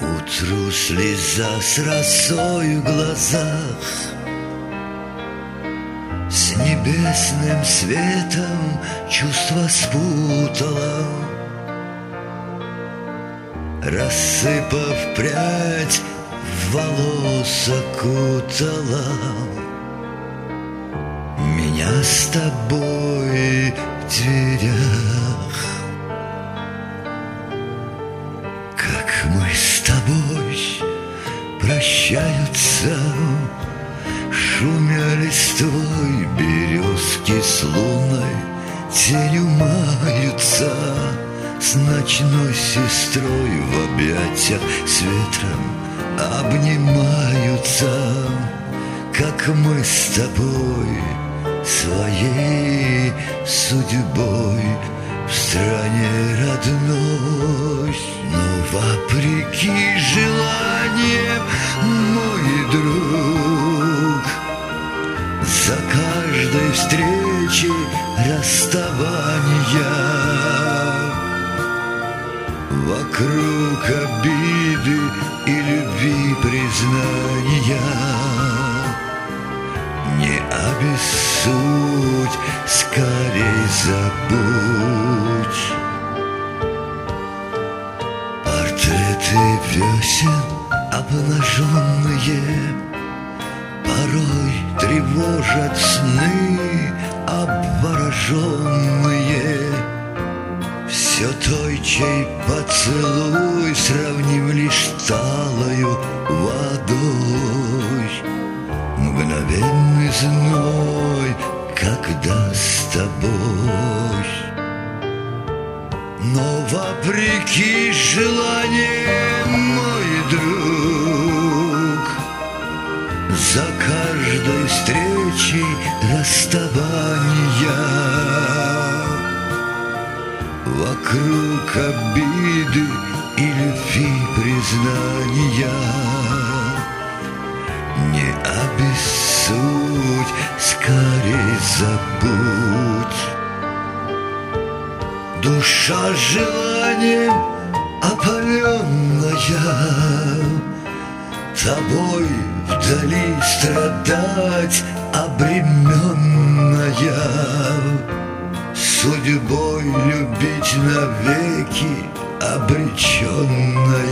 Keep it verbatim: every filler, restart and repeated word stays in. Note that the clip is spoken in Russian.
Утру слеза с росой в глазах, с небесным светом чувства спутала, рассыпав прядь, в волос окутала. Меня с тобой в дверях, как мы с тобой прощаются, шумя листвой березки с луной тенью маются, с ночной сестрой в объятиях с ветром обнимаются, как мы с тобой своей судьбой в стране родной. Но вопреки желаниям, мой друг, за каждой встречей расставания, вокруг обиды и любви признания. Не обессудь, скорей забудь. Портреты весен обнаженные порой тревожат сны обвороженные. Все той, чей поцелуй сравним лишь талою водой. Мгновенный зной, когда с тобой. Но вопреки желаниям, мой друг, за каждой встречей расставания, вокруг обиды и любви признания. Не обессудь, скорей забудь. Душа желанием опаленная, тобой вдали страдать обременная, судьбой любить навеки обреченная.